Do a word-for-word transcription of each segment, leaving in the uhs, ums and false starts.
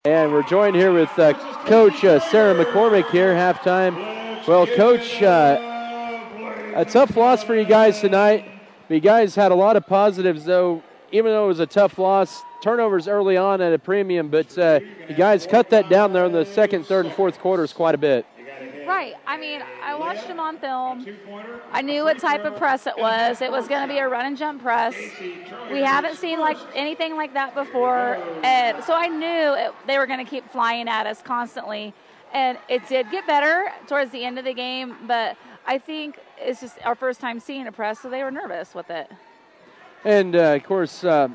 And we're joined here with uh, Coach uh, Sarah McCormick here, halftime. Well, Coach, uh, a tough loss for you guys tonight. You guys had a lot of positives, though, even though it was a tough loss. Turnovers early on at a premium, but uh, you guys cut that down there in the second, third, and fourth quarters quite a bit. Right. I mean, I watched him on film. I knew what type of press it was. It was going to be a run and jump press. We haven't seen like anything like that before, and so I knew it, they were going to keep flying at us constantly. And it did get better towards the end of the game, but I think it's just our first time seeing a press, so they were nervous with it. And uh, of course, uh,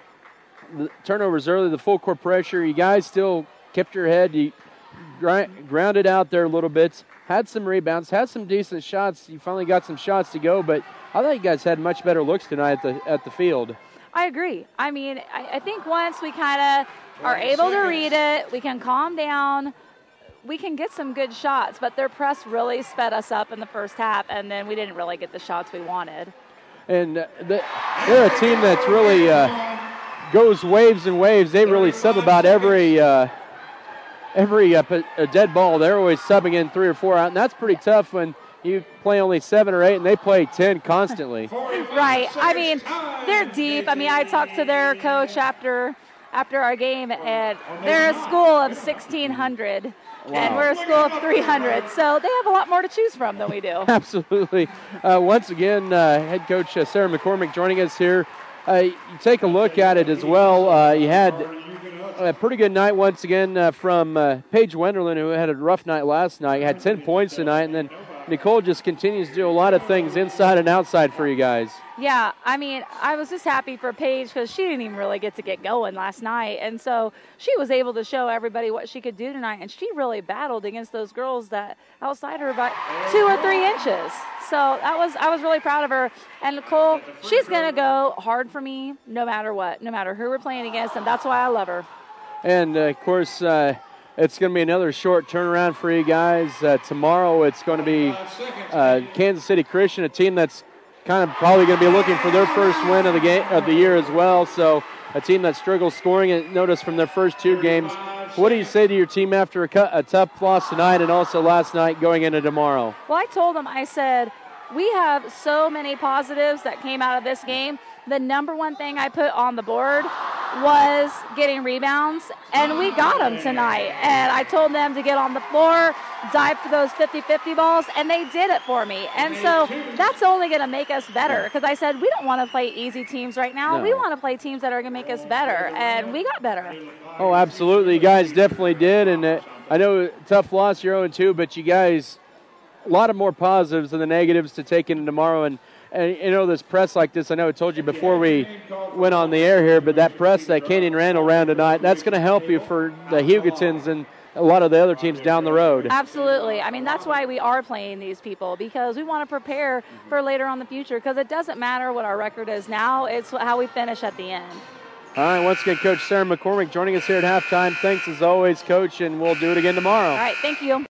the turnovers early, the full court pressure. You guys still kept your head. You grind, grounded out there a little bit. Had some rebounds, had some decent shots. You finally got some shots to go, but I thought you guys had much better looks tonight at the at the field. I agree. I mean, I, I think once we kind of are able to read it, we can calm down, we can get some good shots, but their press really sped us up in the first half, and then we didn't really get the shots we wanted. And uh, the, they're a team that's really uh, goes waves and waves. They really sub about every uh, – Every uh, a dead ball, they're always subbing in three or four out, and that's pretty tough when you play only seven or eight and they play ten constantly. Right. I mean, they're deep. I mean, I talked to their coach after after our game, and they're a school of sixteen hundred, wow. And we're a school of three hundred, so they have a lot more to choose from than we do. Absolutely. Uh, once again, uh, head coach uh, Sarah McCormick joining us here. Uh, you take a look at it as well. Uh, you had a pretty good night once again uh, from uh, Paige Wenderlin, who had a rough night last night. Had ten points tonight, and then Nicole just continues to do a lot of things inside and outside for you guys. Yeah, I mean, I was just happy for Paige because she didn't even really get to get going last night, and so she was able to show everybody what she could do tonight, and she really battled against those girls that outside her by two or three inches. So that was I was really proud of her. And Nicole, she's going to go hard for me no matter what, no matter who we're playing against, and that's why I love her. And, uh, of course, uh, it's going to be another short turnaround for you guys. Uh, tomorrow it's going to be uh, Kansas City Christian, a team that's kind of probably going to be looking for their first win of the game of the year as well. So a team that struggles scoring, and notice from their first two games. What do you say to your team after a, cu- a tough loss tonight and also last night going into tomorrow? Well, I told them, I said, we have so many positives that came out of this game. The number one thing I put on the board was getting rebounds, and we got them tonight. And I told them to get on the floor, dive for those fifty-fifty balls, and they did it for me. And so that's only going to make us better, because I said we don't want to play easy teams right now. No. We want to play teams that are going to make us better, and we got better. Oh, absolutely. You guys definitely did, and uh, I know tough loss, you're oh and two, but you guys, a lot of more positives than the negatives to take into tomorrow. And And, you know, this press like this, I know I told you before we went on the air here, but that press that Katie and Randall ran tonight, that's going to help you for the Hugottons and a lot of the other teams down the road. Absolutely. I mean, that's why we are playing these people, because we want to prepare for later on in the future, because it doesn't matter what our record is now. It's how we finish at the end. All right, once again, Coach Sarah McCormick joining us here at halftime. Thanks as always, Coach, and we'll do it again tomorrow. All right, thank you.